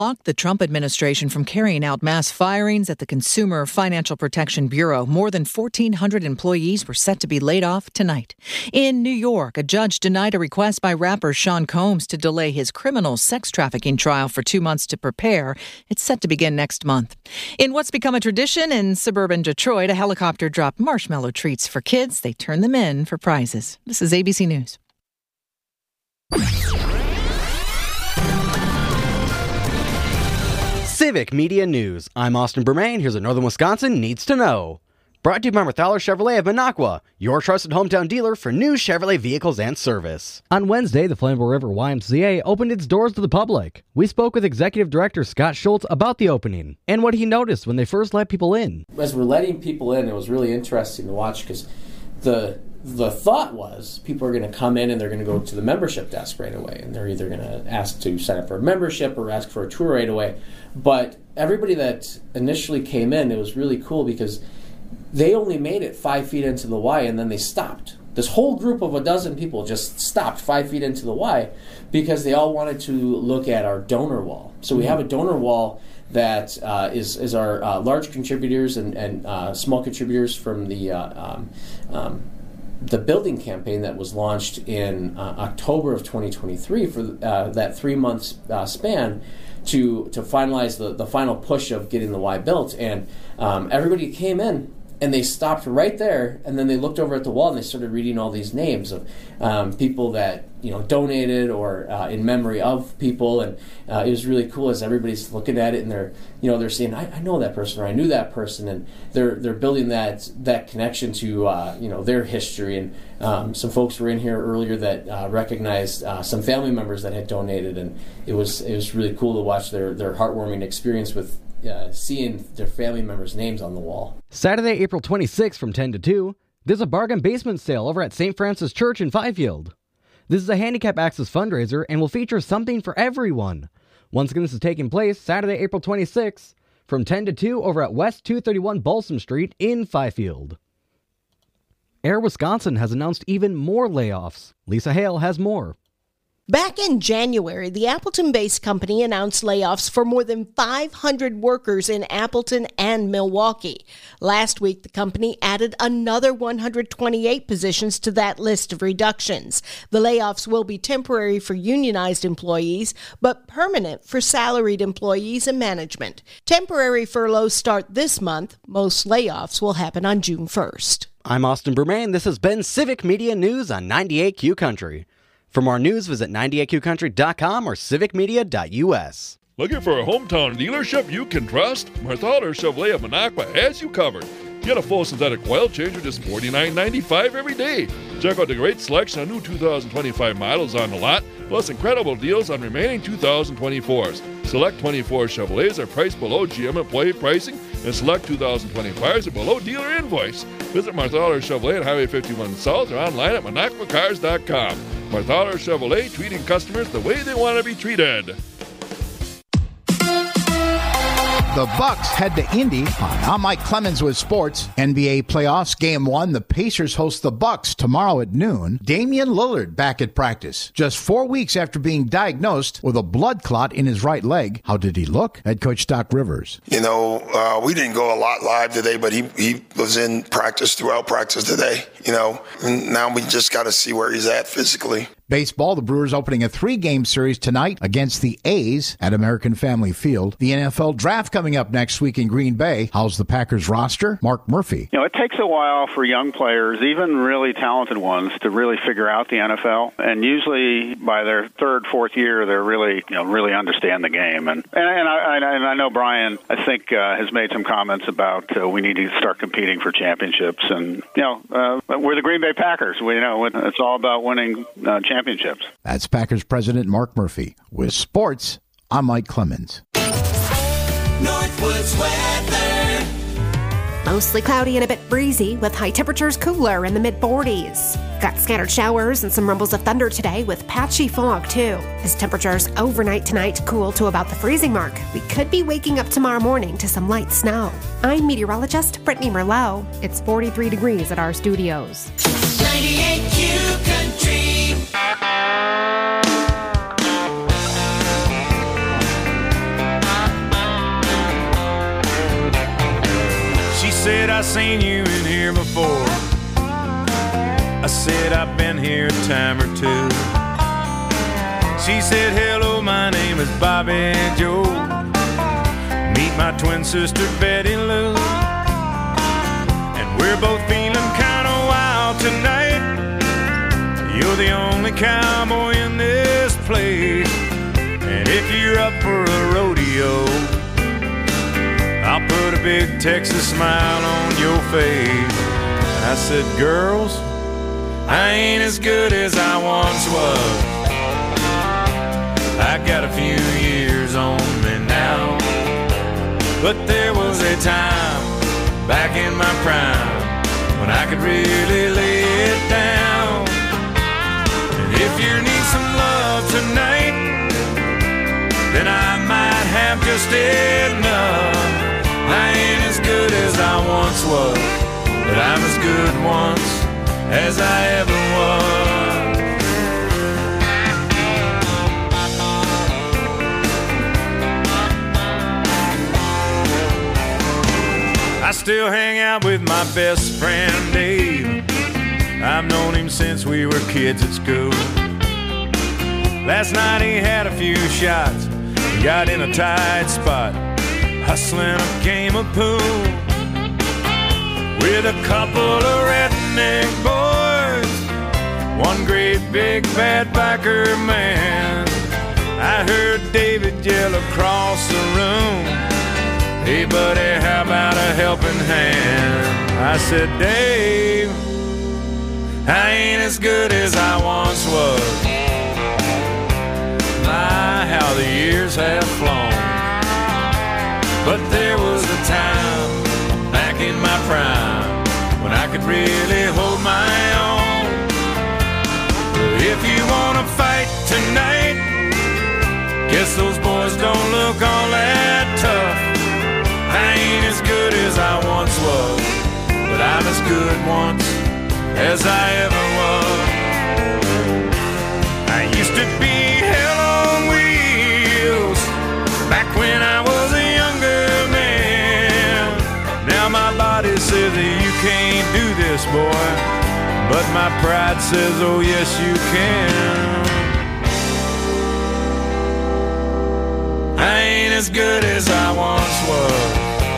blocked the Trump administration from carrying out mass firings at the Consumer Financial Protection Bureau. More than 1,400 employees were set to be laid off tonight. In New York, a judge denied a request by rapper Sean Combs to delay his criminal sex trafficking trial for 2 months to prepare. It's set to begin next month. In what's become a tradition in suburban Detroit, a helicopter dropped marshmallow treats for kids. They turned them in for prizes. This is ABC News. Civic Media News. I'm Austin Bermain. Here's what Northern Wisconsin needs to know. Brought to you by Marthaler Chevrolet of Minocqua, your trusted hometown dealer for new Chevrolet vehicles and service. On Wednesday, the Flammable River YMCA opened its doors to the public. We spoke with Executive Director Scott Schultz about the opening and what he noticed when they first let people in. As we're letting people in, it was really interesting to watch because the thought was people are going to come in and they're going to go to the membership desk right away, and they're either going to ask to sign up for a membership or ask for a tour right away. But everybody that initially came in, it was really cool because they only made it 5 feet into the Y and then they stopped. This whole group of a dozen people just stopped 5 feet into the Y because they all wanted to look at our donor wall. So we have a donor wall that is our large contributors and small contributors from the building campaign that was launched in October of 2023 for that 3 month span to finalize the final push of getting the Y built. And everybody came in and they stopped right there, and then they looked over at the wall and they started reading all these names of people that donated or in memory of people, and it was really cool as everybody's looking at it and they're saying, I know that person or I knew that person, and they're building that connection to their history. And some folks were in here earlier that recognized some family members that had donated, and it was really cool to watch their heartwarming experience with seeing their family members' names on the wall. Saturday, April 26th from 10 to 2, there's a bargain basement sale over at St. Francis Church in Fifield. This is a handicap access fundraiser and will feature something for everyone. Once again, this is taking place Saturday, April 26th from 10 to 2 over at West 231 Balsam Street in Fifield. Air Wisconsin has announced even more layoffs. Lisa Hale has more. Back in January, the Appleton-based company announced layoffs for more than 500 workers in Appleton and Milwaukee. Last week, the company added another 128 positions to that list of reductions. The layoffs will be temporary for unionized employees, but permanent for salaried employees and management. Temporary furloughs start this month. Most layoffs will happen on June 1st. I'm Austin Bermain. This has been Civic Media News on 98Q Country. For more news, visit 98qcountry.com or civicmedia.us. Looking for a hometown dealership you can trust? Marthaler Chevrolet of Minocqua has you covered. Get a full synthetic oil change for just $49.95 every day. Check out the great selection of new 2025 models on the lot, plus incredible deals on remaining 2024s. Select 24 Chevrolets are priced below GM employee pricing, and select 2025s are below dealer invoice. Visit Marthaler Chevrolet on Highway 51 South or online at MinocquaCars.com. Marthaler Chevrolet, treating customers the way they want to be treated. The Bucks head to Indy. I'm Mike Clemens with sports. NBA playoffs, Game 1. The Pacers host the Bucks tomorrow at noon. Damian Lillard back at practice. Just 4 weeks after being diagnosed with a blood clot in his right leg. How did he look? Head coach Doc Rivers. We didn't go a lot live today, but he was in practice throughout practice today. And now we just got to see where he's at physically. Baseball, the Brewers opening a 3-game series tonight against the A's at American Family Field. The NFL draft coming up next week in Green Bay. How's the Packers roster? Mark Murphy. It takes a while for young players, even really talented ones, to really figure out the NFL. And usually by their third, fourth year, they're really understand the game. And I know Brian, I think, has made some comments about we need to start competing for championships. And, we're the Green Bay Packers. It's all about winning championships. That's Packers President Mark Murphy. With sports, I'm Mike Clemens. Northwoods weather. Mostly cloudy and a bit breezy, with high temperatures cooler in the mid-40s. Got scattered showers and some rumbles of thunder today with patchy fog, too. As temperatures overnight tonight cool to about the freezing mark, we could be waking up tomorrow morning to some light snow. I'm meteorologist Brittany Merlot. It's 43 degrees at our studios. 98Q Country. said, I seen you in here before. I said, I've been here a time or two. She said, hello, my name is Bobby Joe. Meet my twin sister, Betty Lou. And we're both feeling kind of wild tonight. You're the only cowboy in this place. And if you're up for a rodeo, I'll put a big Texas smile on your face. I said, girls, I ain't as good as I once was. I got a few years on me now. But there was a time back in my prime when I could really lay it down. And if you need some love tonight, then I might have just enough. I ain't as good as I once was, but I'm as good once as I ever was. I still hang out with my best friend Dave. I've known him since we were kids at school. Last night he had a few shots, got in a tight spot, hustling a game of pool with a couple of redneck boys, one great big bad biker man. I heard David yell across the room, hey buddy, how about a helping hand? I said, Dave, I ain't as good as I once was. My, how the years have flown. But there was a time back in my prime when I could really hold my own. If you wanna fight tonight, guess those boys don't look all that tough. I ain't as good as I once was, but I'm as good once as I ever was. I used to be hell on wheels back when I was a younger man. Now my body says that you can't do this, boy, but my pride says, oh yes you can. I ain't as good as I once was.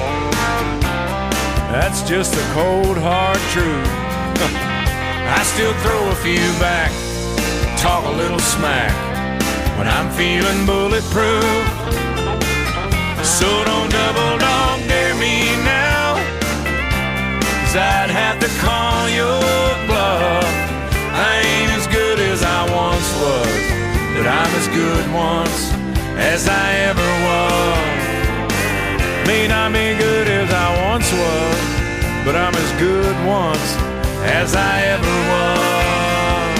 That's just the cold hard truth. I still throw a few back, talk a little smack when I'm feeling bulletproof. So don't double dog dare me now, 'cause I'd have to call your bluff. I ain't as good as I once was, but I'm as good once as I ever was. May not be good as I once was, but I'm as good once as I ever was.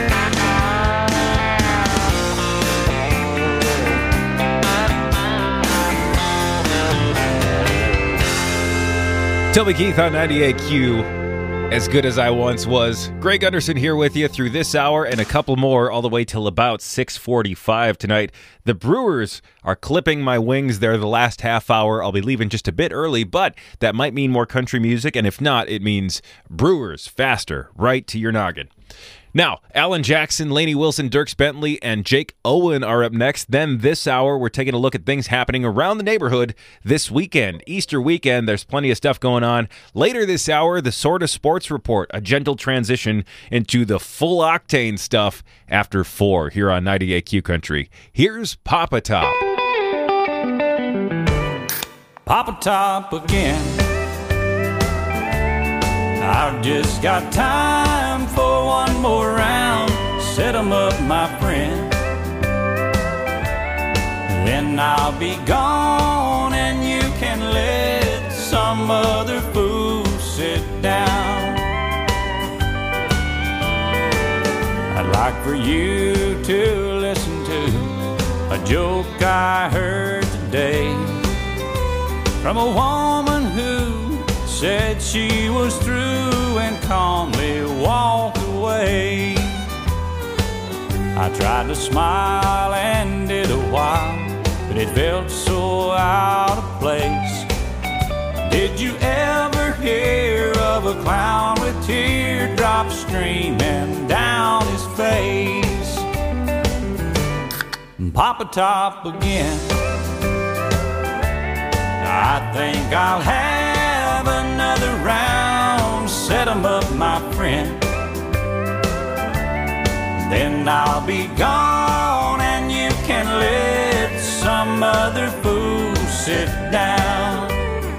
Toby Keith on 98Q, as good as I once was. Greg Gunderson here with you through this hour and a couple more all the way till about 6:45 tonight. The Brewers are clipping my wings there the last half hour. I'll be leaving just a bit early, but that might mean more country music, and if not, it means Brewers faster, right to your noggin. Now, Alan Jackson, Lainey Wilson, Dierks Bentley, and Jake Owen are up next. Then this hour, we're taking a look at things happening around the neighborhood this weekend. Easter weekend, there's plenty of stuff going on. Later this hour, the Sorta Sports Report, a gentle transition into the full-octane stuff after 4 here on 98Q Country. Here's Papa Top. Papa Top again. I've just got time for one more round. Set 'em up, my friend. Then I'll be gone and you can let some other fool sit down. I'd like for you to listen to a joke I heard today from a woman who said she was through and calmly walked away. I tried to smile and did a while, but it felt so out of place. Did you ever here of a clown with teardrops streaming down his face. Papa Top again. I think I'll have another round. Set 'em up, my friend. Then I'll be gone and you can let some other fool sit down.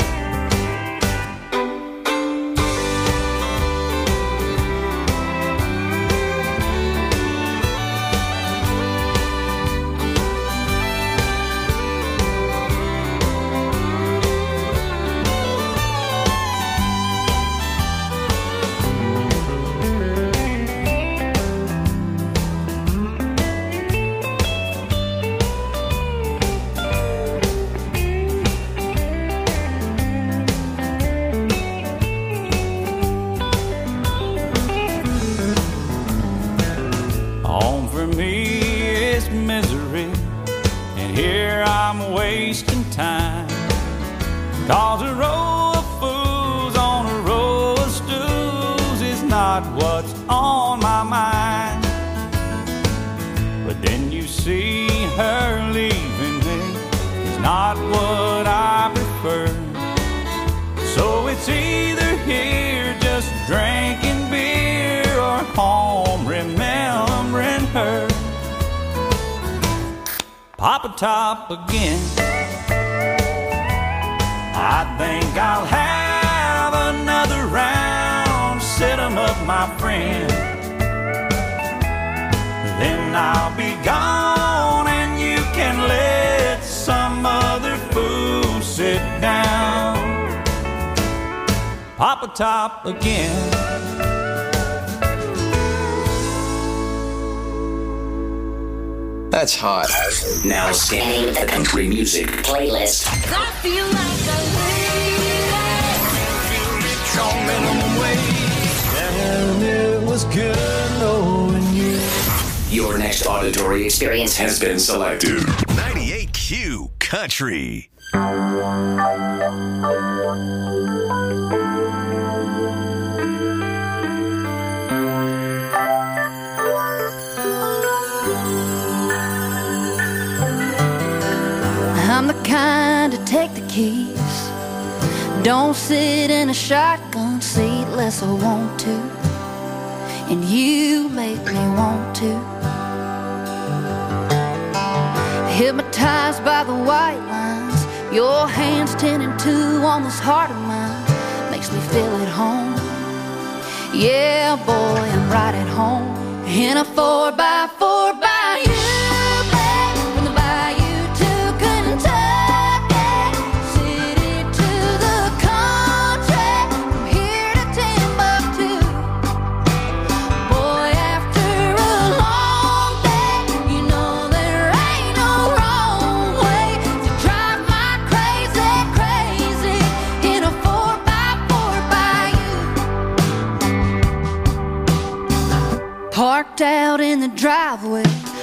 Home for me is misery, and here I'm wasting time. 'Cause a row of fools on a row of stools is not what's on my mind. But then you see her leaving me, it's not what I prefer. So it's either here just drinking beer or home remembering her. Papa Top again. I think I'll have another round. Set 'em up, my friend. Then I'll be gone and you can let some other fool sit down. Papa Top again. That's hot. Now scanning the country music playlist. I feel like a minimum wage, and it was good knowing you. Your next auditory experience has been selected. 98Q Country. I'm the kind to take the keys. Don't sit in a shotgun seat unless I want to. And you make me want to. Hypnotized by the white lines, your hands 10 and 2 on this heart of mine. Makes me feel at home. Yeah, boy, I'm right at home. In a 4x4 by you. Parked out in the driveway,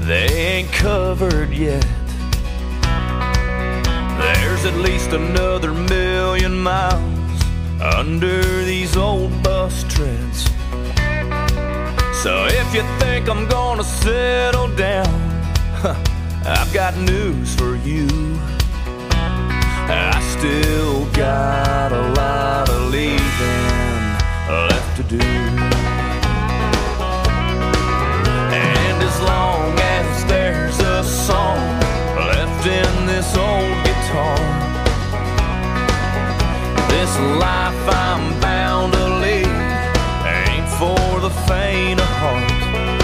they ain't covered yet. There's at least another 1,000,000 miles under these old bus treads. So if you think I'm gonna settle down, I've got news for you. I still got a lot of leaving left to do. And as long as there's a song left in this old guitar, this life I'm bound to lead ain't for the faint of heart.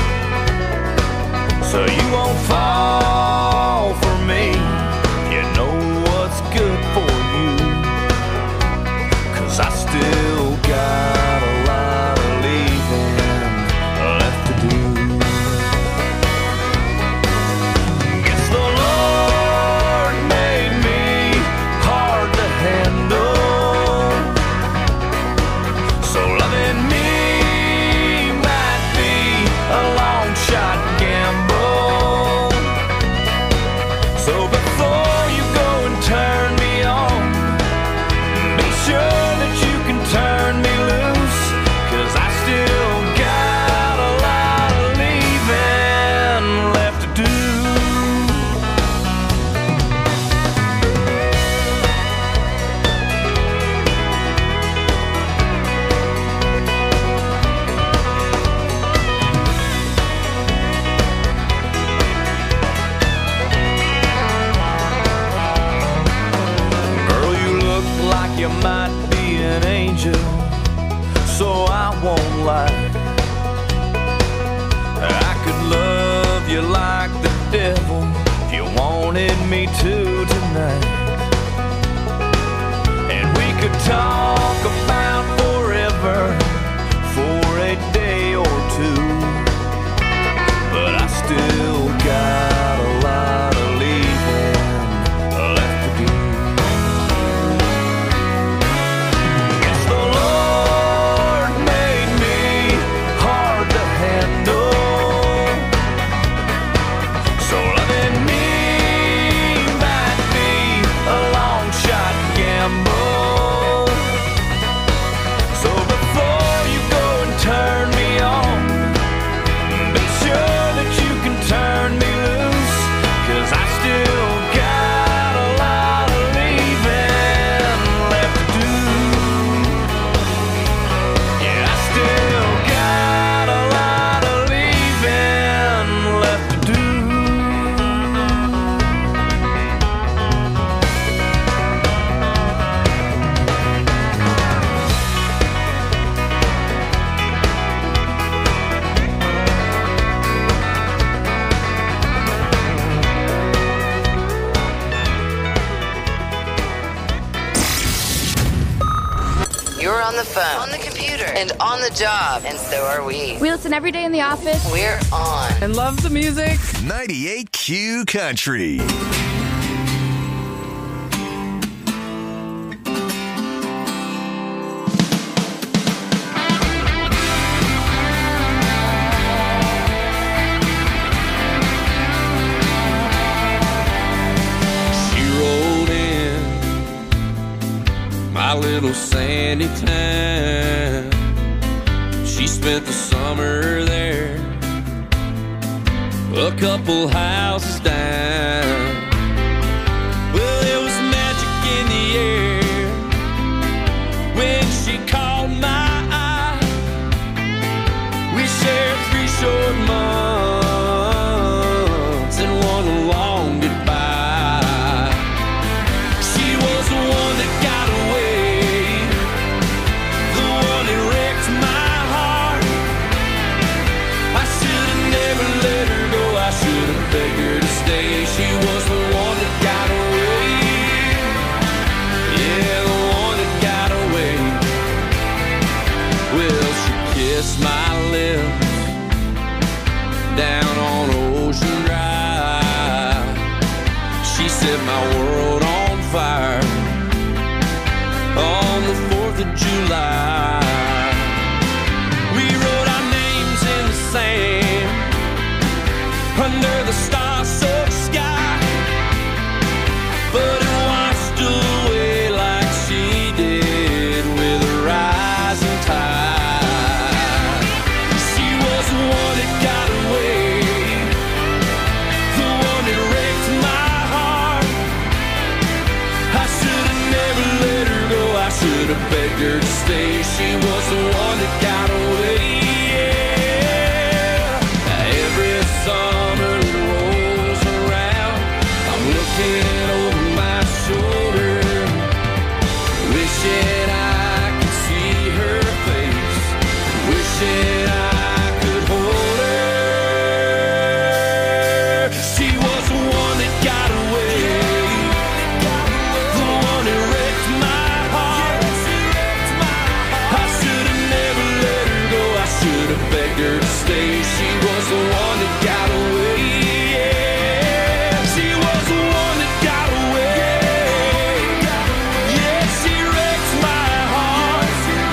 So you won't fall for me, you know what's good for you, 'cause I still got a lot of leaving left to do. Guess the Lord made me hard to handle, so loving me might be a long shot gamble. So before you go and turn me on, be sure that you can turn me loose, 'cause I still got a lot of leaving left to do. Girl, you look like you might be an angel, so I won't lie. I could love you like the devil if you wanted me to tonight. And we could talk about forever for a day or two, but I still got a lot of leaving left to do. Guess the Lord made me hard to handle, so loving me might be a long shot gamble. So before you go and turn me on, be sure that you can turn me loose, 'cause I still got a lot of leaving left to do. Yeah, I still got a lot of leaving left to do. You're on the phone, on the computer, and on the job, and so are we. We listen every day in the office. We're on. And love the music. 98Q Country. She rolled in my little sandy town. She spent the summer there, a couple houses down. Well, there was magic in the air when she caught my eye. We shared 3 short months and one long goodbye. She was the one that got away, the one that wrecked my heart. I should have never let her go, I should have begged her to stay. She was the one that got away, yeah, the one that got away. Well, she kissed my lips down on Ocean Drive. She set my world on fire on the 4th of July. We wrote our names in the sand under the star-soaked sky, but it washed away like she did with a rising tide. She was the one that got away, the one that wrecked my heart. I should have never let her go, I should have begged her to stay. She was the one that got away. Every summer it rolls around, I'm looking over my shoulder, wishing I could see her face, wishing I could hold her. She was the one that got away, the one that wrecked my heart. I should have never let her go, I should have begged her to stay. She was the one that got away. She was the one that got away. Yeah, she wrecked my heart.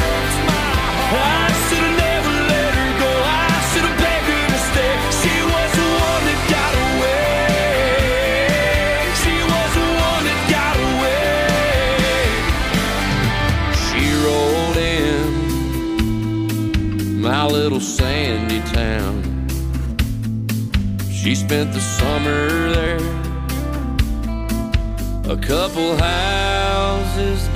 I should have never let her go, I should have begged her to stay. She was the one that got away. She was the one that got away. She rolled in my little sandy town. She spent the summer there, a couple houses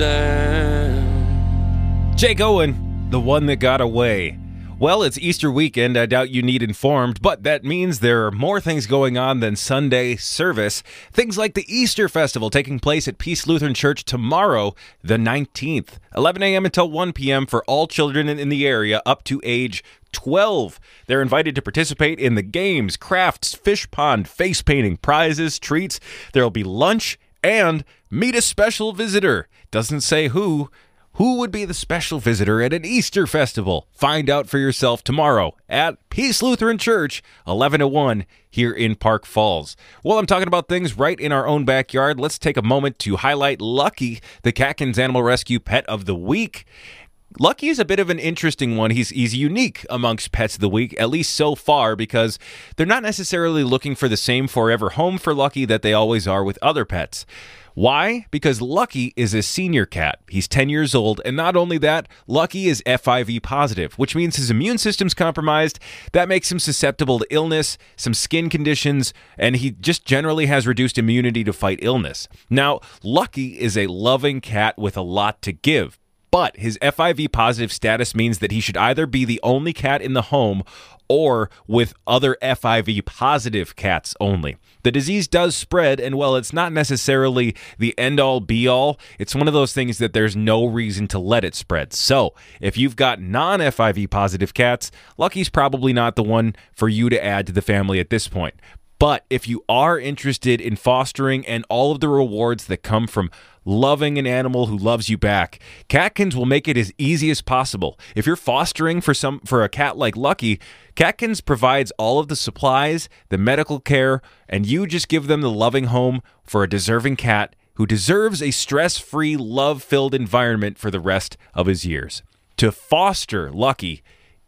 down. Jake Owen, the one that got away. Well, it's Easter weekend. I doubt you need informed, but that means there are more things going on than Sunday service. Things like the Easter Festival taking place at Peace Lutheran Church tomorrow, the 19th, 11 a.m. until 1 p.m. for all children in the area up to age 12. They're invited to participate in the games, crafts, fish pond, face painting, prizes, treats. There'll be lunch and meet a special visitor. Doesn't say who. Who would be the special visitor at an Easter festival? Find out for yourself tomorrow at Peace Lutheran Church, 11 to 1 here in Park Falls. While I'm talking about things right in our own backyard, let's take a moment to highlight Lucky, the Catkins Animal Rescue Pet of the Week. Lucky is a bit of an interesting one. He's unique amongst pets of the week, at least so far, because they're not necessarily looking for the same forever home for Lucky that they always are with other pets. Why? Because Lucky is a senior cat. He's 10 years old, and not only that, Lucky is FIV positive, which means his immune system's compromised. That makes him susceptible to illness, some skin conditions, and he just generally has reduced immunity to fight illness. Now, Lucky is a loving cat with a lot to give. But his FIV positive status means that he should either be the only cat in the home or with other FIV positive cats only. The disease does spread, and while it's not necessarily the end-all be-all, it's one of those things that there's no reason to let it spread. So, if you've got non-FIV positive cats, Lucky's probably not the one for you to add to the family at this point. But if you are interested in fostering and all of the rewards that come from loving an animal who loves you back, Catkins will make it as easy as possible. If you're fostering for a cat like Lucky, Catkins provides all of the supplies, the medical care, and you just give them the loving home for a deserving cat who deserves a stress-free, love-filled environment for the rest of his years. To foster Lucky,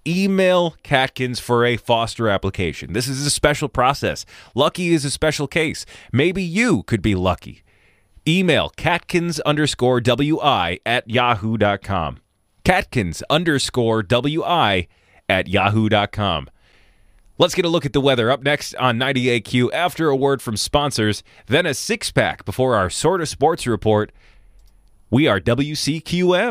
email Catkins for a foster application. This is a special process. Lucky is a special case. Maybe you could be Lucky. Email Catkins_WI@yahoo.com. Catkins_WI@yahoo.com. Let's get a look at the weather up next on 90AQ after a word from sponsors, then a six-pack before our Sorta Sports Report. We are WCQM.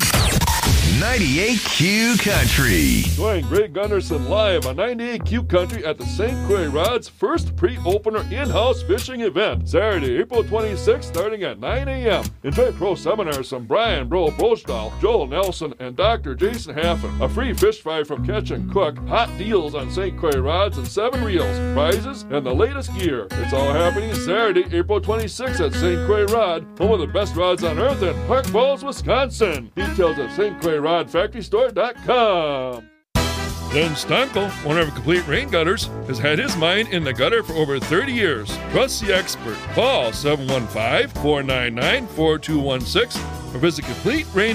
98Q Country. Join Greg Gunderson live on 98Q Country at the St. Croix Rod's first pre-opener in-house fishing event, Saturday, April 26th, starting at 9 a.m. Enjoy pro seminars from Brian Bro Brosdahl, Joel Nelson, and Dr. Jason Haffen. A free fish fry from Catch and Cook, hot deals on St. Croix rods and 7 reels, prizes, and the latest gear. It's all happening Saturday, April 26th at St. Croix Rod, home of the best rods on earth in Park Falls, Wisconsin. Details at stcroixrodfactorystore.com. Glenn Stankel, owner of Complete Rain Gutters, has had his mind in the gutter for over 30 years. Trust the expert. Call 715-499-4216 or visit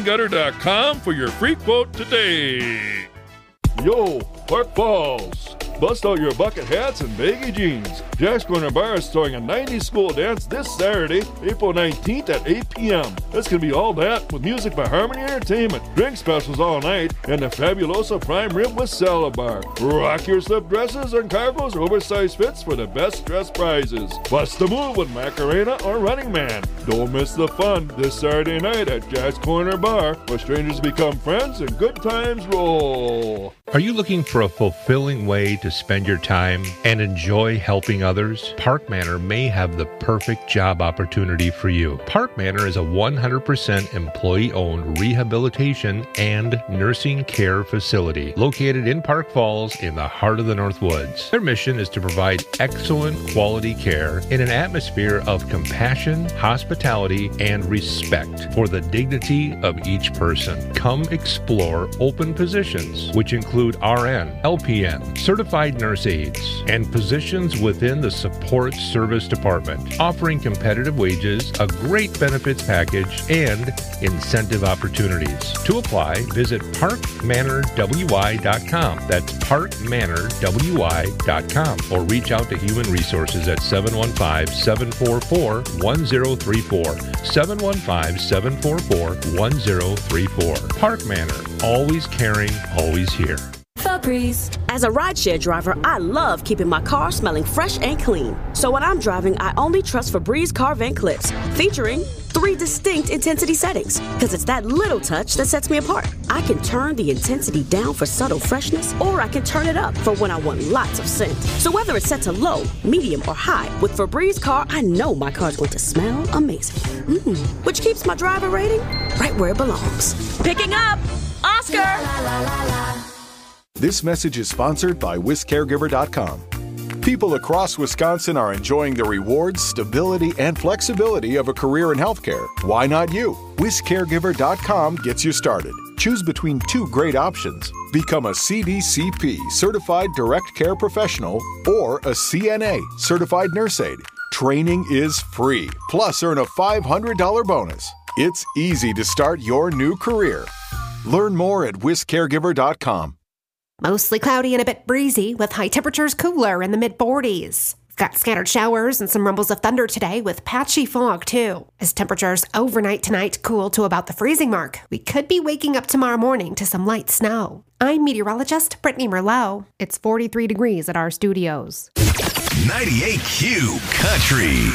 CompleteRainGutter.com for your free quote today. Yo, Park Falls. Bust out your bucket hats and baggy jeans. Jack's Corner Bar is throwing a 90s school dance this Saturday, April 19th at 8 p.m. It's going to be all that with music by Harmony Entertainment, drink specials all night, and the Fabuloso Prime Rib with Salad Bar. Rock your slip dresses and cargos or oversized fits for the best dress prizes. Bust the move with Macarena or Running Man. Don't miss the fun this Saturday night at Jack's Corner Bar, where strangers become friends and good times roll. Are you looking for a fulfilling way to spend your time and enjoy helping others? Park Manor may have the perfect job opportunity for you. Park Manor is a 100% employee-owned rehabilitation and nursing care facility located in Park Falls in the heart of the North Woods. Their mission is to provide excellent quality care in an atmosphere of compassion, hospitality, and respect for the dignity of each person. Come explore open positions, which include RN, LPN, certified nurse aides, and positions within the support service department, offering competitive wages, a great benefits package, and incentive opportunities. To apply, visit parkmanorwy.com. That's parkmanorwy.com, or reach out to Human Resources at 715-744-1034. 715-744-1034. Park Manor, always caring, always here. Febreze. As a rideshare driver, I love keeping my car smelling fresh and clean. So when I'm driving, I only trust Febreze car vent clips, featuring 3 distinct intensity settings, because it's that little touch that sets me apart. I can turn the intensity down for subtle freshness, or I can turn it up for when I want lots of scent. So whether it's set to low, medium, or high, with Febreze car, I know my car's going to smell amazing. Which keeps my driver rating right where it belongs. Picking up Oscar! This message is sponsored by WisCaregiver.com. People across Wisconsin are enjoying the rewards, stability, and flexibility of a career in healthcare. Why not you? WisCaregiver.com gets you started. Choose between 2 great options. Become a CDCP, Certified Direct Care Professional, or a CNA, Certified Nurse Aide. Training is free, plus earn a $500 bonus. It's easy to start your new career. Learn more at WisCaregiver.com. Mostly cloudy and a bit breezy, with high temperatures cooler in the mid-40s. We've got scattered showers and some rumbles of thunder today, with patchy fog too. As temperatures overnight tonight cool to about the freezing mark, we could be waking up tomorrow morning to some light snow. I'm meteorologist Brittany Merlot. It's 43 degrees at our studios. 98Q Country.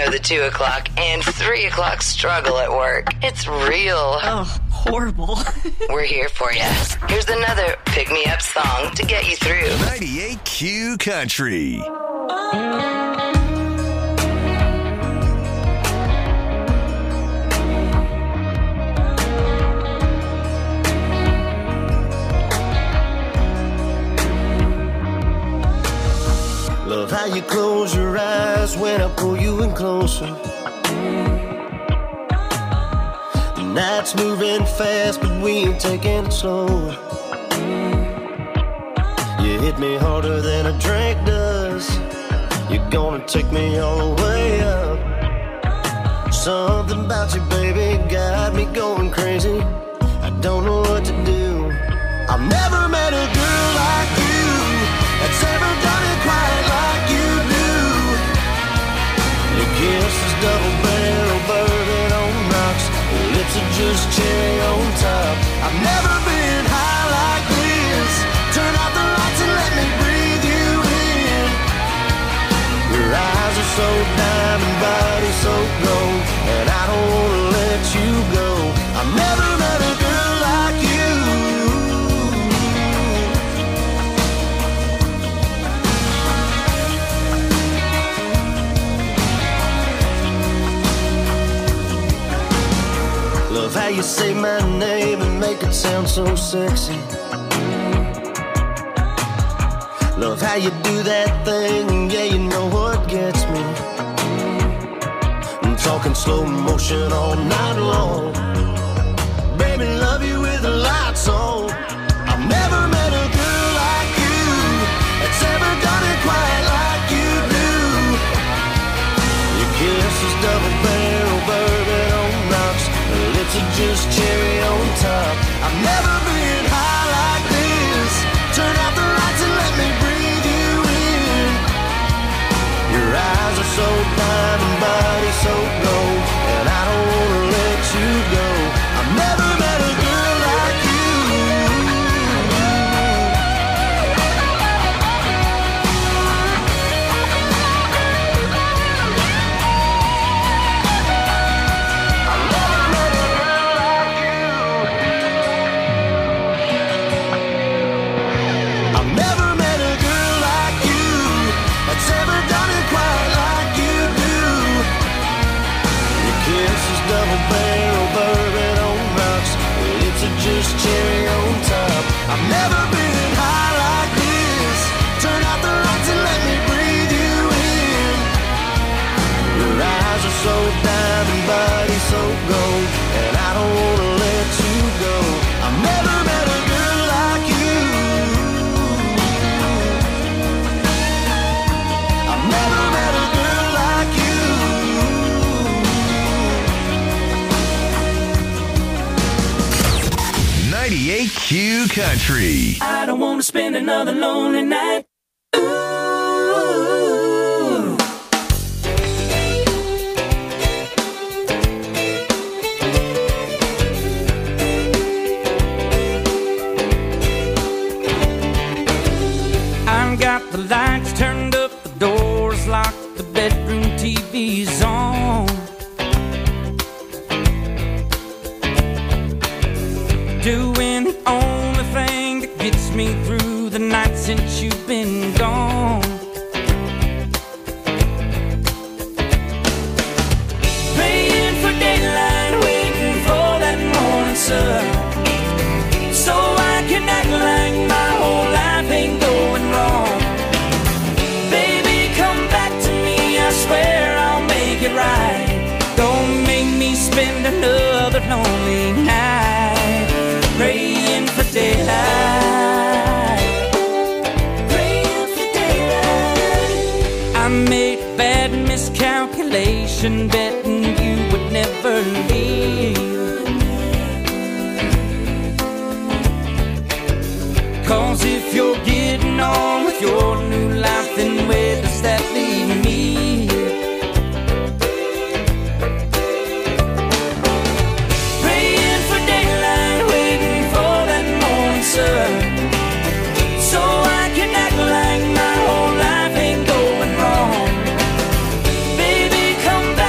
for the 2 o'clock and 3 o'clock struggle at work. It's real. Oh, horrible. We're here for you. Here's another pick-me-up song to get you through. 98Q Country. Love how you close your eyes when I pull you in closer. The night's moving fast, but we ain't taking it slower. You hit me harder than a drink does. You're gonna take me all the way up. Something about you, baby, got me going crazy. I don't know what to do. I've never met a girl like you that's ever done it quite like you do. Your kiss is double barrel bourbon on rocks. Your lips are just cherry on top. I've never been high like this. Turn out the lights and let me breathe you in. Your eyes are so diamond, body so gold, and I don't wanna let you go. I've never met a girl like you. Love how you say my name and make it sound so sexy. Love how you do that thing, yeah, you know what gets me. I'm talking slow motion all night long. Baby, love you with the lights on. I've never met a girl like you that's ever done it quite like you do. Your kiss is double barrel bourbon on rocks. Your lips are just cherry on top. I've never been high like this. Turn out the lights and let me breathe you in. Your eyes are so diamond, body so gold, and I don't wanna let you go. I've never met a girl like you. I've never met a girl like you that's ever done it quite like you do. Your kiss is double barrel bourbon on rocks. Your lips are just cherry on top. I've never been high like this. Turn out the lights and let me breathe you in. Your eyes are so diamond, body so gold, and I don't wanna let you go. I've never met a girl like you. I've never met a girl like you. 98Q Country. I don't want to spend another lonely night. I've got the lights turned up, the doors locked, the bedroom TV's on. Doing the only thing that gets me through the night since you've been gone. Praying for daylight, waiting for that morning sun, so I can act like my whole life ain't going wrong. Baby, come back to me, I swear I'll make it right. Don't make me spend another lonely night praying for daylight. Praying for daylight. I made a bad miscalculation, betting you would never leave. 'Cause if you're getting on with your new life, then where does that leave me? Praying for daylight, waiting for that morning sun, so I can act like my whole life ain't going wrong. Baby, come back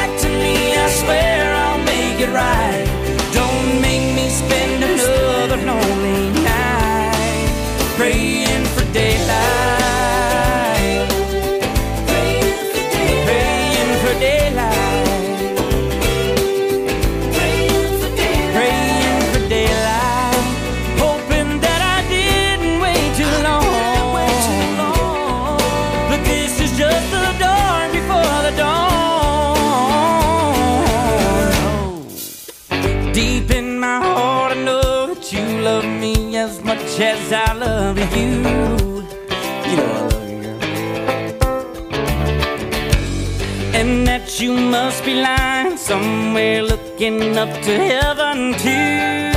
much as I love you. You know I love you, girl. And that you must be lying somewhere looking up to heaven too.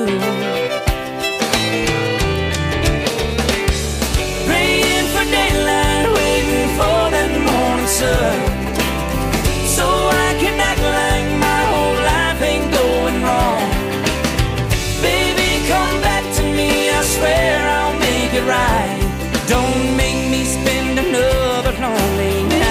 Praying for daylight, waiting for that morning sun, so I can act like my whole life ain't going wrong. Baby, come back to me, I swear I'll make it right. Don't make me spend another lonely night.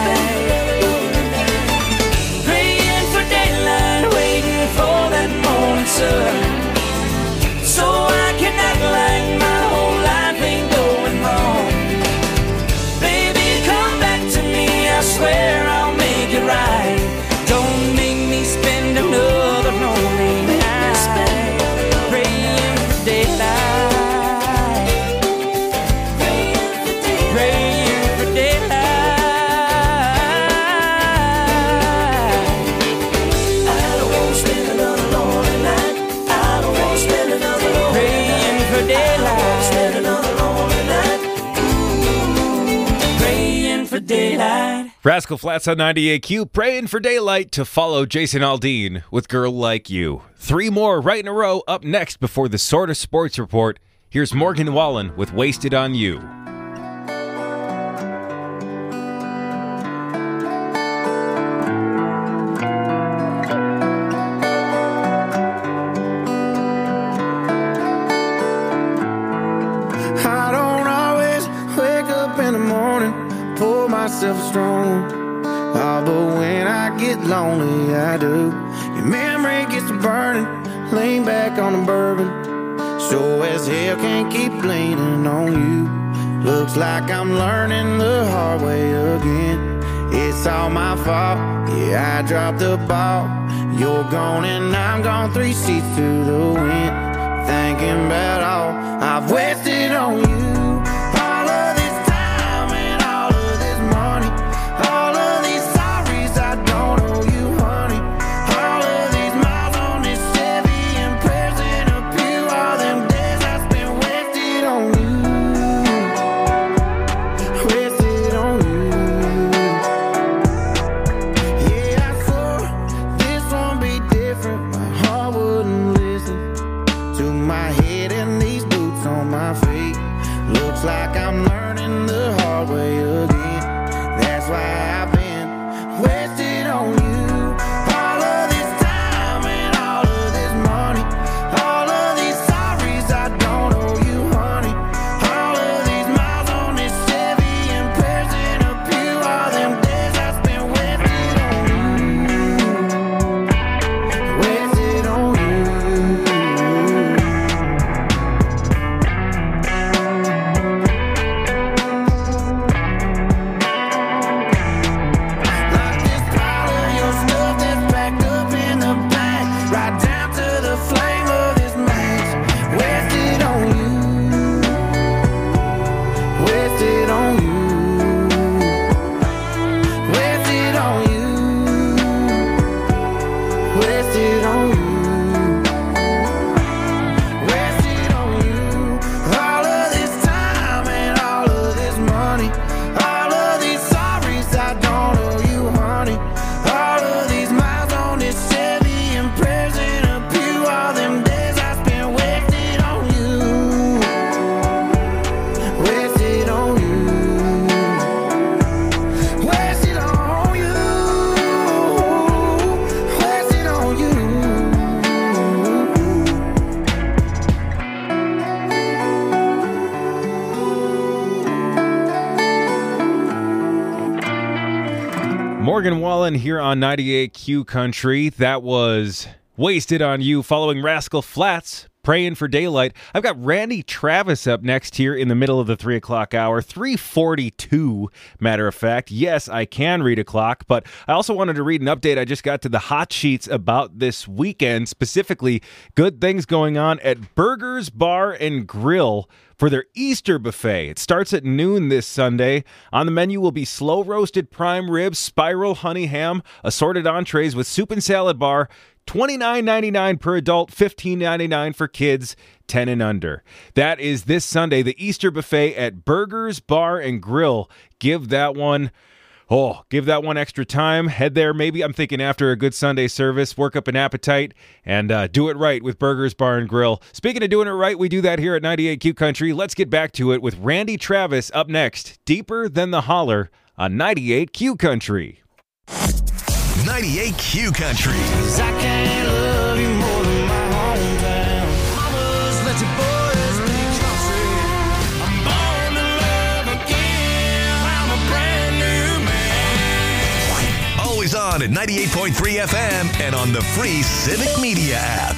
Praying for daylight, waiting for that morning sun, so I can act like my whole life ain't going wrong. Baby, come back to me, I swear I'll make it right. Don't make me spend another lonely night. Praying for daylight, praying for daylight. I don't want to spend another lonely night. I don't want to spend another lonely night. Praying for daylight, Spend another lonely night. praying for daylight. Rascal Flatts on 98Q, praying for daylight to follow Jason Aldean with Girl Like You. 3 more right in a row up next before the Sort of Sports Report. Here's Morgan Wallen with Wasted on You. I don't always wake up in the morning, pull myself strong. Oh, but when I get lonely, I do. Your memory gets to burning, lean back on the bourbon. Sure as hell can't keep leaning on you. Looks like I'm learning the hard way again. It's all my fault, yeah, I dropped the ball. You're gone and I'm gone, 3 seats to the wind. Thinking about all I've wasted on you. All of this time and all of this money, all of these sorries I don't owe you, honey. All of these miles on this Chevy and prayers in a pew. All them days I spent wasted on you. Wasted on you. Yeah, I swore this won't be different. My heart wouldn't listen to my head and these boots on my feet. Looks like I'm learning the hard way again. That's why I've been wasted on you. All of this time and all of this money, all of these sorries I don't owe you, honey. All of these miles on this Chevy and prayers in a pew. All them days I spent wasted on you. Wasted on you. Like this pile of your stuff that's packed up in the back, right down to the flame of this match. Wasted on you. Wasted on you. Wasted on you. Wasted on you. Wasted on you. All of this time and all of this money, all of these sorries I don't owe you, honey. All of these miles on this Chevy and prayers in a pew. All them days I spent wasted on you. Wasted on you. Wasted on you. Wasted on you. Morgan Wallen here on 98Q Country. That was Wasted on You, following Rascal Flatts, Praying for Daylight. I've got Randy Travis up next here in the middle of the 3 o'clock hour, 3:42, matter of fact. Yes, I can read a clock, but I also wanted to read an update I just got to the hot sheets about this weekend, specifically good things going on at Burgers Bar and Grill for their Easter buffet. It starts at noon this Sunday. On the menu will be slow-roasted prime ribs, spiral honey ham, assorted entrees with soup and salad bar, $29.99 per adult, $15.99 for kids 10 and under. That is this Sunday, the Easter buffet at Burgers Bar and Grill. Give that one extra time. Head there, maybe, I'm thinking after a good Sunday service, work up an appetite, and do it right with Burgers Bar and Grill. Speaking of doing it right, we do that here at 98Q Country. Let's get back to it with Randy Travis up next. Deeper Than the Holler on 98Q Country. 98Q Country. 'Cause I can't love you more than my hometown. Mamas, let your boys be country. I'm born to love again. I'm a brand new man. Always on at 98.3 FM and on the free Civic Media app.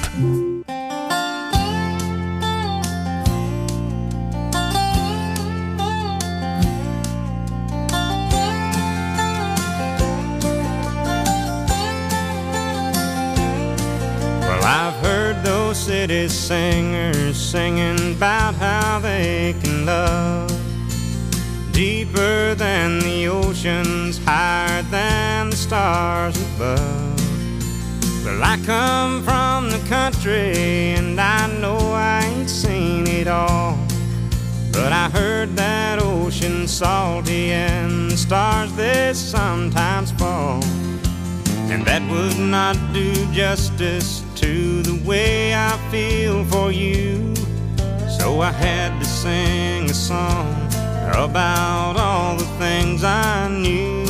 I've heard those city singers singing about how they can love deeper than the oceans, higher than the stars above. Well, I come from the country and I know I ain't seen it all, but I heard that ocean salty and the stars they sometimes fall. And that would not do justice to the way I feel for you. So I had to sing a song about all the things I knew.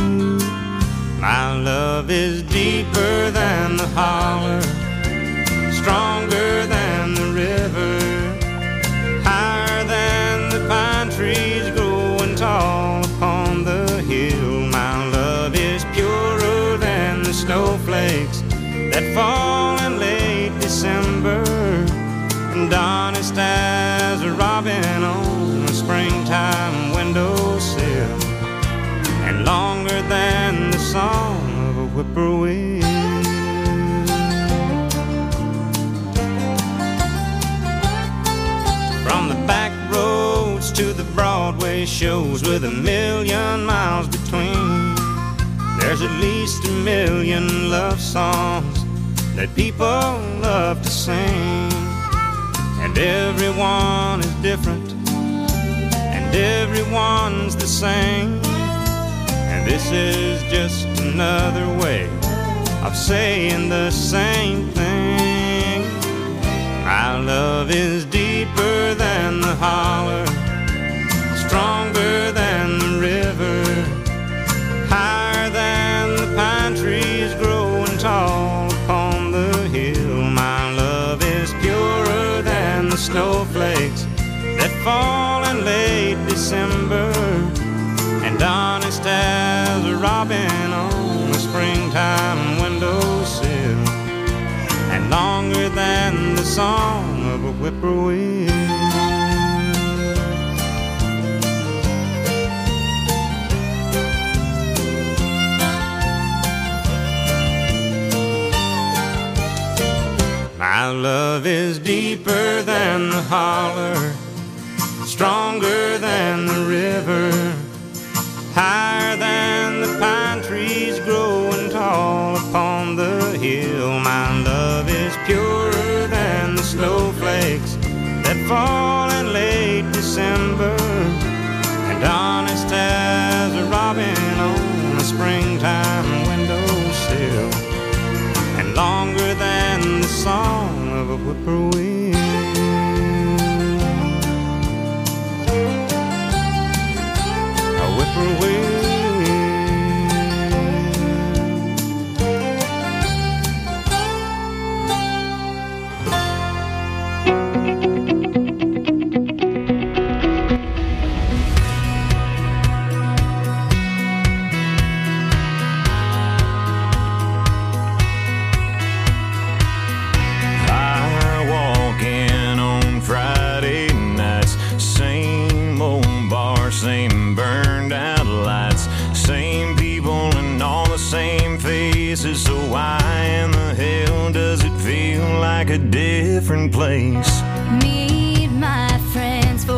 My love is deeper than the holler, stronger than the river, higher than the pine trees growing tall upon the hill. My love is purer than the snowflakes that fall in late December, and honest as a robin on a springtime windowsill, and longer than the song of a whippoorwill. From the back roads to the Broadway shows with 1,000,000 miles between, there's at least 1,000,000 love songs that people love to sing. And everyone is different, and everyone's the same. And this is just another way of saying the same thing. My love is deeper than the holler, stronger than the river, higher than the pine trees growing tall upon the hill. My love is purer than the snowflakes that fall in late December, and honest as a robin on a springtime windowsill, and longer than the song of a whippoorwill. My love is deeper than the holler, stronger than the river, higher than the pine trees growing tall upon the hill. My love is purer than the snowflakes that fall in late December, and honest as a robin on a springtime windowsill, and longer than the song of a whippoorwill. A whippoorwill. Same burned out lights, same people and all the same faces. So why in the hell does it feel like a different place? Meet my friends for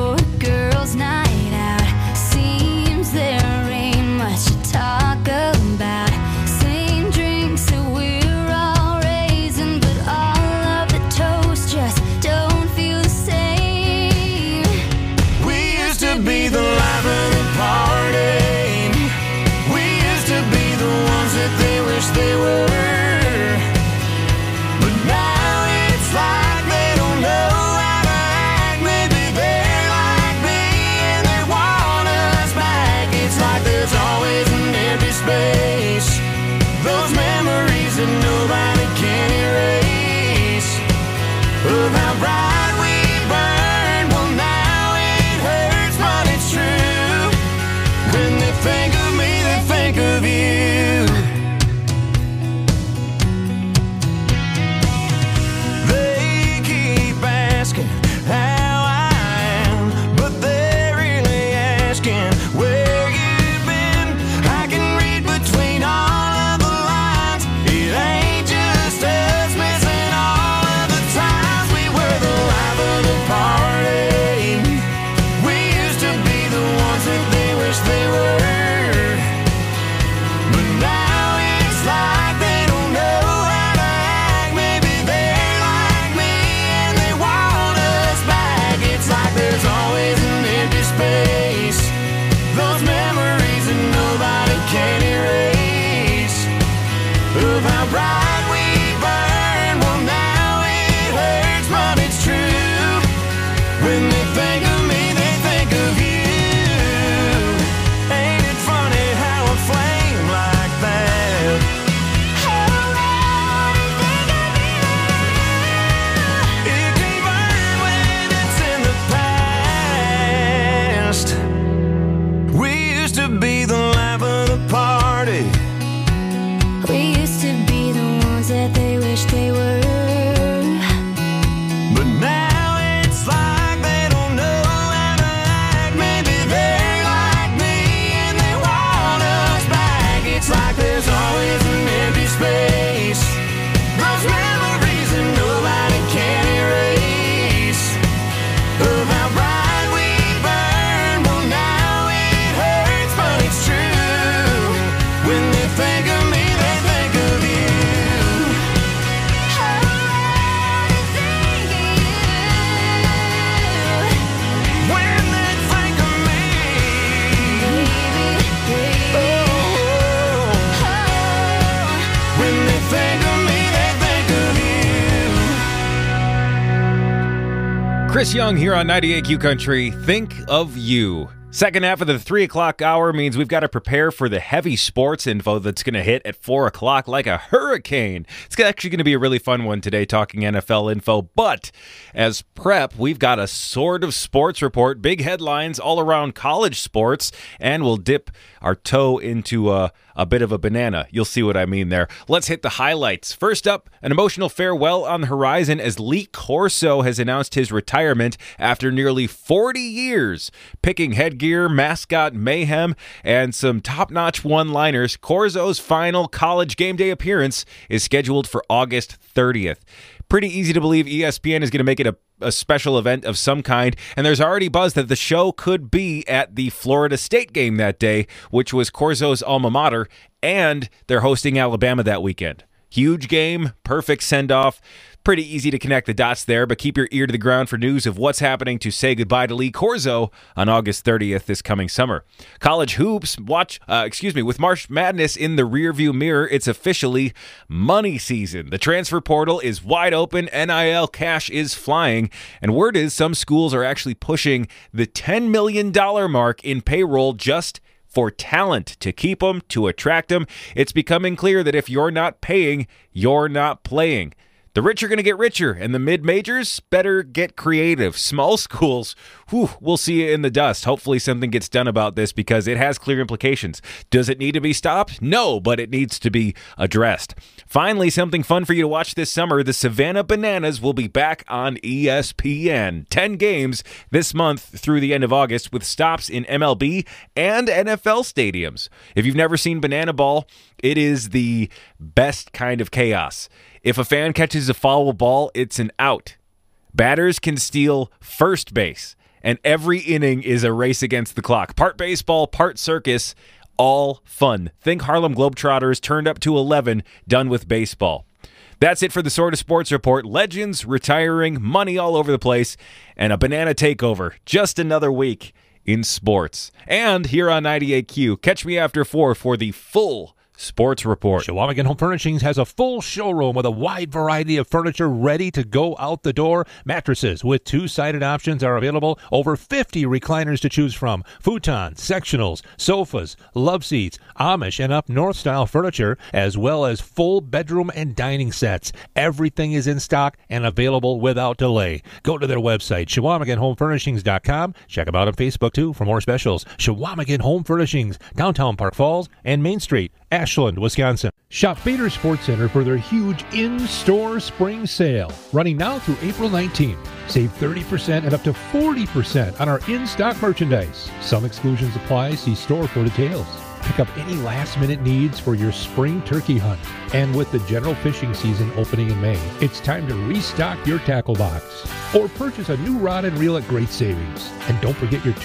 Chris Young here on 98Q Country. Think of you. Second half of the 3 o'clock hour means we've got to prepare for the heavy sports info that's going to hit at 4 o'clock like a hurricane. It's actually going to be a really fun one today, talking NFL info. But as prep, we've got a sort of sports report, big headlines all around college sports, and we'll dip our toe into a bit of a banana. You'll see what I mean there. Let's hit the highlights. First up, an emotional farewell on the horizon as Lee Corso has announced his retirement after nearly 40 years. Picking headgear, mascot mayhem, and some top-notch one-liners, Corso's final college game day appearance is scheduled for August 30th. Pretty easy to believe ESPN is going to make it a special event of some kind, and there's already buzz that the show could be at the Florida State game that day, which was Corso's alma mater, and they're hosting Alabama that weekend. Huge game, perfect send-off. Pretty easy to connect the dots there, but keep your ear to the ground for news of what's happening to say goodbye to Lee Corso on August 30th this coming summer. College hoops, with March Madness in the rearview mirror, it's officially money season. The transfer portal is wide open, NIL cash is flying, and word is some schools are actually pushing the $10 million mark in payroll just for talent, to keep them, to attract them. It's becoming clear that if you're not paying, you're not playing. The rich are going to get richer, and the mid-majors better get creative. Small schools, we'll see you in the dust. Hopefully something gets done about this because it has clear implications. Does it need to be stopped? No, but it needs to be addressed. Finally, something fun for you to watch this summer. The Savannah Bananas will be back on ESPN. 10 games this month through the end of August with stops in MLB and NFL stadiums. If you've never seen Banana Ball, it is the best kind of chaos. If a fan catches a foul ball, it's an out. Batters can steal first base, and every inning is a race against the clock. Part baseball, part circus, all fun. Think Harlem Globetrotters turned up to 11, done with baseball. That's it for the Sort of Sports Report. Legends retiring, money all over the place, and a banana takeover. Just another week in sports. And here on 98Q, catch me after 4 for the full Sports Report. Chequamegon Home Furnishings has a full showroom with a wide variety of furniture ready to go out the door. Mattresses with two-sided options are available. Over 50 recliners to choose from. Futons, sectionals, sofas, love seats, Amish and up north style furniture, as well as full bedroom and dining sets. Everything is in stock and available without delay. Go to their website, ChequamegonHomeFurnishings.com. Check them out on Facebook too for more specials. Chequamegon Home Furnishings, downtown Park Falls and Main Street, Ashland, Wisconsin. Shop Bader Sports Center for their huge in-store spring sale, running now through April 19th. Save 30% and up to 40% on our in-stock merchandise. Some exclusions apply. See store for details. Pick up any last-minute needs for your spring turkey hunt. And with the general fishing season opening in May, it's time to restock your tackle box. Or purchase a new rod and reel at great savings. And don't forget your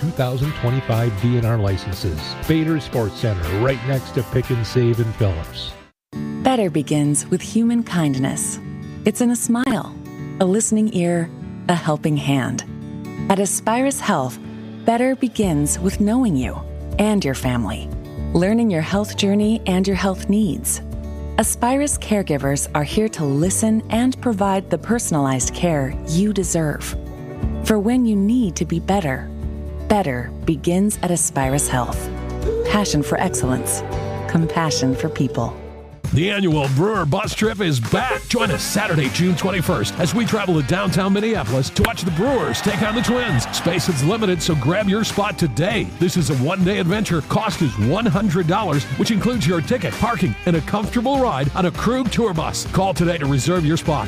2025 DNR licenses. Bader Sports Center, right next to Pick and Save in Phillips. Better begins with human kindness. It's in a smile, a listening ear, a helping hand. At Aspirus Health, better begins with knowing you and your family, learning your health journey and your health needs. Aspirus caregivers are here to listen and provide the personalized care you deserve. For when you need to be better, better begins at Aspirus Health. Passion for excellence, compassion for people. The annual Brewer Bus Trip is back. Join us Saturday, June 21st as we travel to downtown Minneapolis to watch the Brewers take on the Twins. Space is limited, so grab your spot today. This is a one-day adventure. Cost is $100, which includes your ticket, parking, and a comfortable ride on a Krug tour bus. Call today to reserve your spot.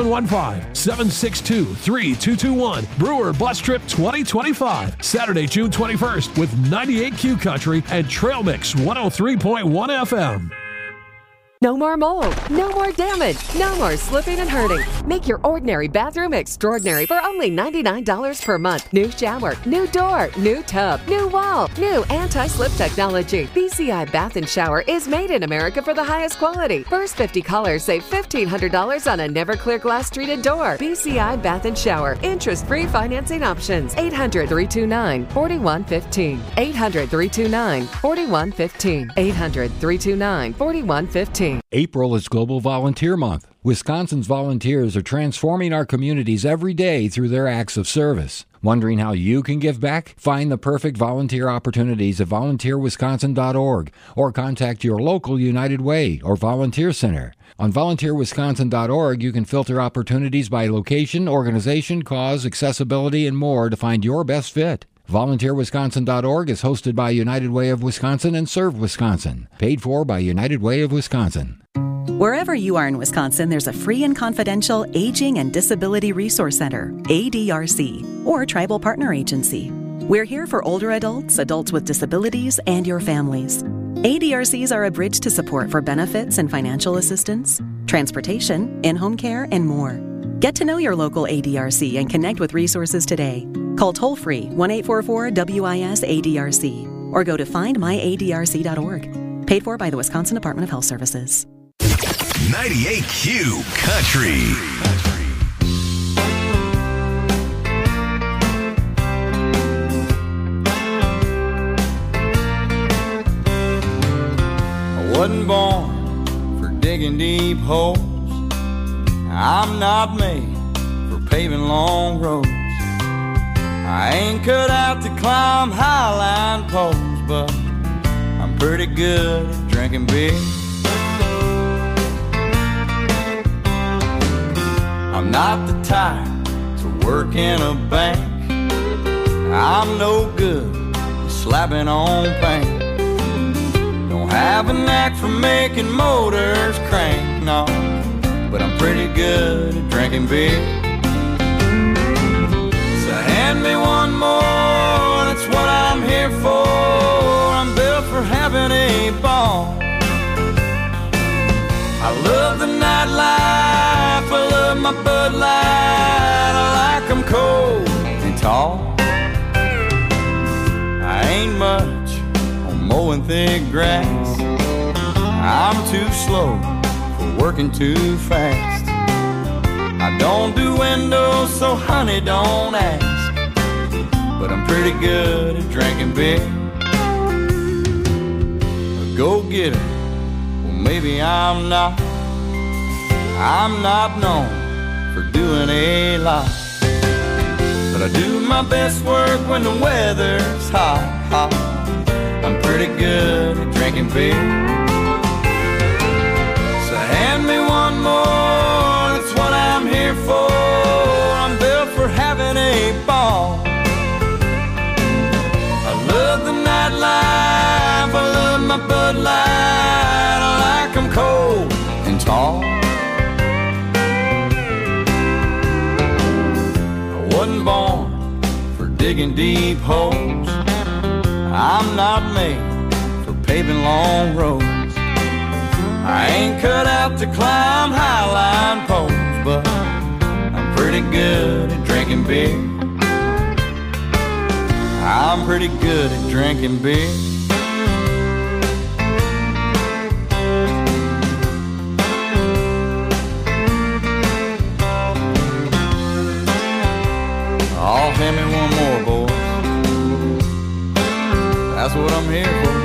715-762-3221. Brewer Bus Trip 2025. Saturday, June 21st with 98Q Country and Trail Mix 103.1 FM. No more mold, no more damage, no more slipping and hurting. Make your ordinary bathroom extraordinary for only $99 per month. New shower, new door, new tub, new wall, new anti-slip technology. BCI Bath & Shower is made in America for the highest quality. First 50 callers save $1,500 on a Never-Clear glass treated door. BCI Bath & Shower. Interest-free financing options. 800-329-4115. 800-329-4115. 800-329-4115. Marketing. April is Global Volunteer Month. Wisconsin's volunteers are transforming our communities every day through their acts of service. Wondering how you can give back? Find the perfect volunteer opportunities at volunteerwisconsin.org or contact your local United Way or volunteer center. On volunteerwisconsin.org, you can filter opportunities by location, organization, cause, accessibility, and more to find your best fit. VolunteerWisconsin.org is hosted by United Way of Wisconsin and Serve Wisconsin. Paid for by United Way of Wisconsin. Wherever you are in Wisconsin, there's a free and confidential Aging and Disability Resource Center, ADRC, or Tribal Partner Agency. We're here for older adults, adults with disabilities, and your families. ADRCs are a bridge to support for benefits and financial assistance, transportation, in-home care, and more. Get to know your local ADRC and connect with resources today. Call toll-free 1-844-WIS-ADRC or go to findmyadrc.org. Paid for by the Wisconsin Department of Health Services. 98Q Country. I wasn't born for digging deep holes. I'm not made for paving long roads. I ain't cut out to climb highline poles, but I'm pretty good at drinking beer. I'm not the type to work in a bank. I'm no good at slapping on paint. Don't have a knack for making motors crank, no, but I'm pretty good at drinking beer. So hand me one more, that's what I'm here for. I'm built for having a ball. I love the nightlife, I love my Bud Light. I like them cold and tall. I ain't much on mowing thick grass. I'm too slow for working too fast. I don't do windows, so honey, don't ask. But I'm pretty good at drinking beer. A go-getter, well maybe I'm not. I'm not known for doing a lot, but I do my best work when the weather's hot, hot. I'm pretty good at drinking beer. So hand me one more, that's what I'm here for. I'm built for having a ball. I love the nightlife, I love my Bud Light. I like them cold and tall. I wasn't born for digging deep holes. I'm not made for paving long roads. I ain't cut out to climb highline poles, but I'm pretty good at drinking beer. I'm pretty good at drinking beer. Oh, hand me one more, boys. That's what I'm here for.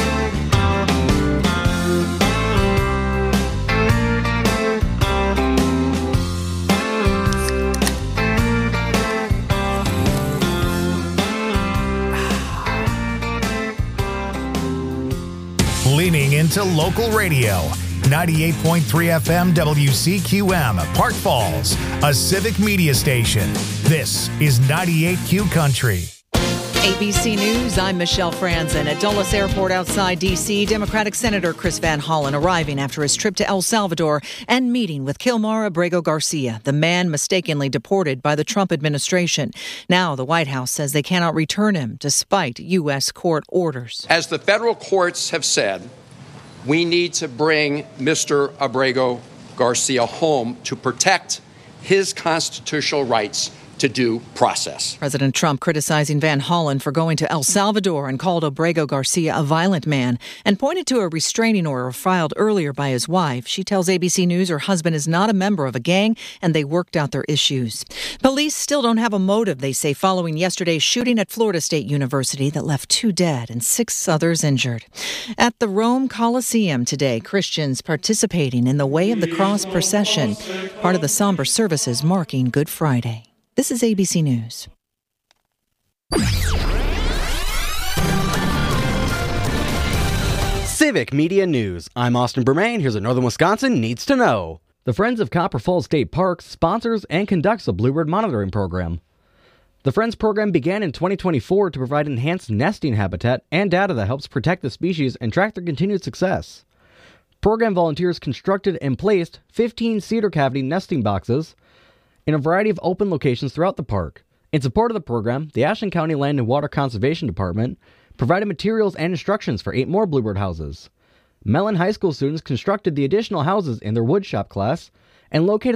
Leaning into local radio. 98.3 FM WCQM, Park Falls, a civic media station. This is 98Q Country. ABC News, I'm Michelle Franzen. At Dulles Airport outside D.C., Democratic Senator Chris Van Hollen arriving after his trip to El Salvador and meeting with Kilmar Abrego Garcia, the man mistakenly deported by the Trump administration. Now the White House says they cannot return him despite U.S. court orders. As the federal courts have said, we need to bring Mr. Abrego Garcia home to protect his constitutional rights to due process. President Trump criticizing Van Hollen for going to El Salvador and called Abrego Garcia a violent man and pointed to a restraining order filed earlier by his wife. She tells ABC News her husband is not a member of a gang and they worked out their issues. Police still don't have a motive, they say, following yesterday's shooting at Florida State University that left 2 dead and 6 others injured. At the Rome Coliseum today, Christians participating in the Way of the Cross procession, part of the somber services marking Good Friday. This is ABC News. Civic Media News. I'm Austin Bermain. Here's what Northern Wisconsin needs to know. The Friends of Copper Falls State Park sponsors and conducts a bluebird monitoring program. The Friends program began in 2024 to provide enhanced nesting habitat and data that helps protect the species and track their continued success. Program volunteers constructed and placed 15 cedar cavity nesting boxes in a variety of open locations throughout the park. In support of the program, the Ashland County Land and Water Conservation Department provided materials and instructions for 8 more bluebird houses. Mellon High School students constructed the additional houses in their woodshop class and located